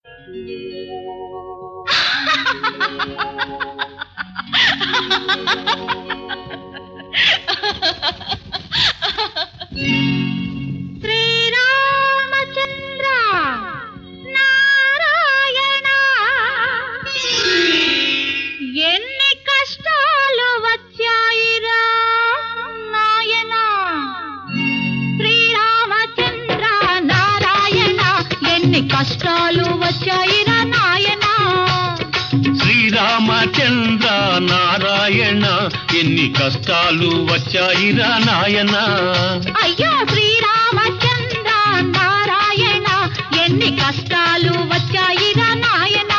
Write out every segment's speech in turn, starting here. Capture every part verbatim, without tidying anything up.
శ్రీరామచంద్ర నారాయణ ఎన్ని కష్టాలు వచ్చాయిరా నాయన. శ్రీరామచంద్ర నారాయణ ఎన్ని కష్టాలు వచ్చాయిరా నాయన. శ్రీరామచంద్ర నారాయణ ఎన్ని కష్టాలు వచ్చాయిరా నాయన. అయ్యో శ్రీరామచంద్ర నారాయణ ఎన్ని కష్టాలు వచ్చాయిరా నాయన.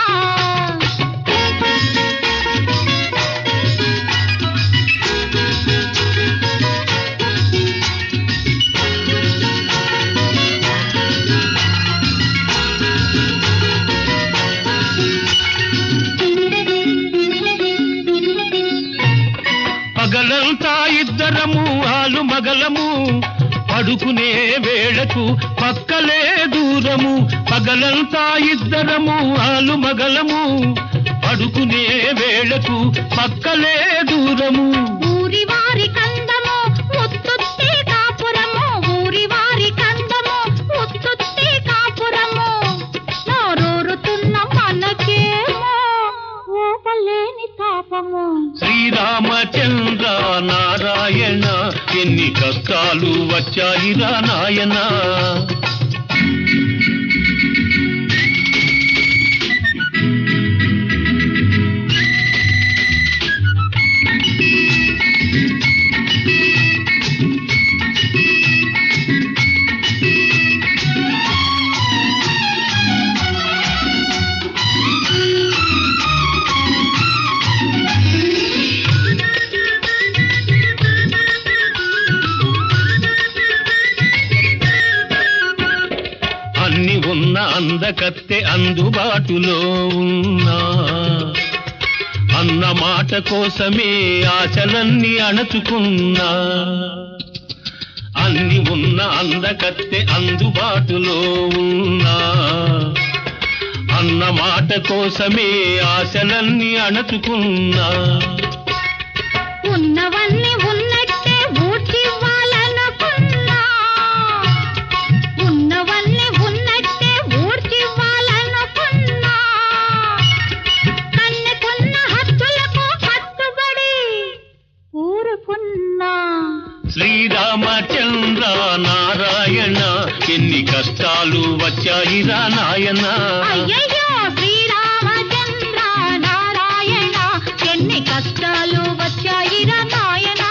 పగలంతా ఇద్దరము ఆలు మగలము, పడుకునే వేళకు పక్కలే దూరము. పగలంతా ఇద్దరము ఆలు మగలము, పడుకునే వేళకు పక్కలే దూరము. ఊరి వారి కందము ముత్తుత్తే కాపురము, ఊరి వారి కందము ముత్తుత్తే కాపురము. నోరూరుతున్న మనకేమో ఓపలేని తాపము. శ్రీరామచంద్ర నారాయణ ఎన్ని కష్టాలు వచ్చాయిరా నాయన. అన్ని ఉన్న అందకత్తె అందుబాటులో ఉన్నా, అన్న మాట కోసమే ఆశలన్నీ అణచుకున్నా. అన్ని ఉన్న అందకత్తె అందుబాటులో ఉన్నా, అన్న మాట కోసమే ఆశలన్నీ అణచుకున్నా. ఉన్నవన్నీ ఉన్నట్టే ఊడ్చివ్వాలనుకున్నా, ఉన్నవన్నీ ఉన్నట్టే ఊడ్చివ్వాలనుకున్నా. కన్నుకున్న హద్దులకు కట్టుబడి ఊరుకున్నా. శ్రీరామచంద్ర నారాయణ ఎన్ని కష్టాలు వచ్చాయిరా నాయన. అయ్యయ్యో శ్రీరామచంద్ర నారాయణ ఎన్ని కష్టాలు వచ్చాయిరా నాయన.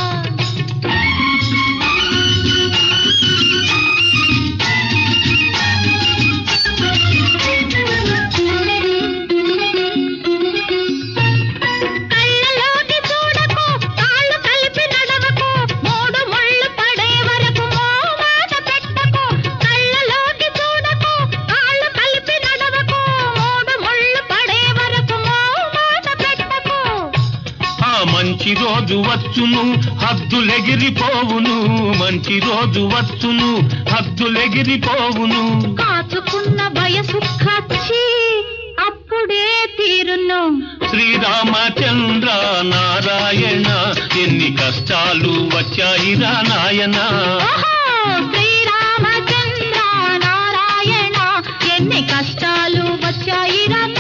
కళ్ళలోకి చూడకు, కాళ్ళు కలిపి నడవకు, మూడు ముళ్ళు పడే వరకు మోమాట పెట్టకు. కళ్ళలోకి చూడకు, కాళ్ళు కలిపి నడవకు, మూడు ముళ్ళు పడే వరకు మోమాట పెట్టకు. ఆ మంచి రోజు వచ్చును హద్దులెగిరిపోవును, మంచి రోజు వచ్చును హద్దులెగిరిపోవును. కాచుకున్న వయసు ఖర్చి అప్పుడే తీరును. శ్రీరామచంద్ర నారాయణ ఎన్ని కష్టాలు వచ్చాయిరా నాయన. ఓహో శ్రీరామచంద్ర నారాయణ ఎన్ని కష్టాలు వచ్చాయిరా